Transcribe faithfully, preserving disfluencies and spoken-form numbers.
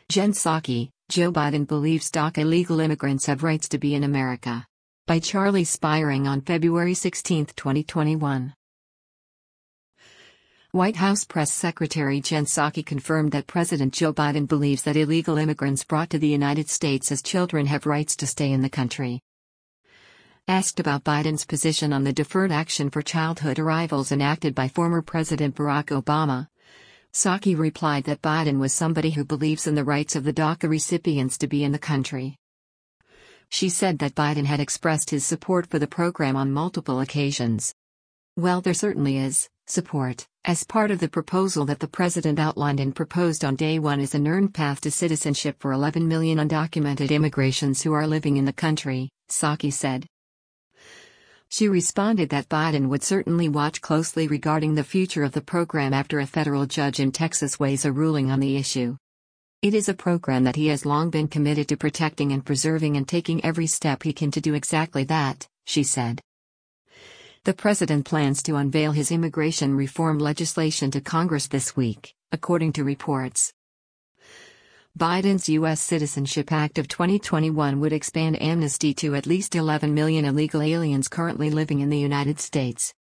Jen Psaki, Joe Biden believes DACA illegal immigrants have rights to be in America. By Charlie Spiring on February sixteenth, twenty twenty-one. White House Press Secretary Jen Psaki confirmed that President Joe Biden believes that illegal immigrants brought to the United States as children have rights to stay in the country. Asked about Biden's position on the Deferred Action for Childhood Arrivals enacted by former President Barack Obama, Psaki replied that Biden was somebody who believes in the rights of the DACA recipients to be in the country. She said that Biden had expressed his support for the program on multiple occasions. Well, there certainly is support, as part of the proposal that the president outlined and proposed on day one is an earned path to citizenship for eleven million undocumented immigrants who are living in the country, Psaki said. She responded that Biden would certainly watch closely regarding the future of the program after a federal judge in Texas weighs a ruling on the issue. It is a program that he has long been committed to protecting and preserving and taking every step he can to do exactly that, she said. The president plans to unveil his immigration reform legislation to Congress this week, according to reports. Biden's U S Citizenship Act of twenty twenty-one would expand amnesty to at least eleven million illegal aliens currently living in the United States.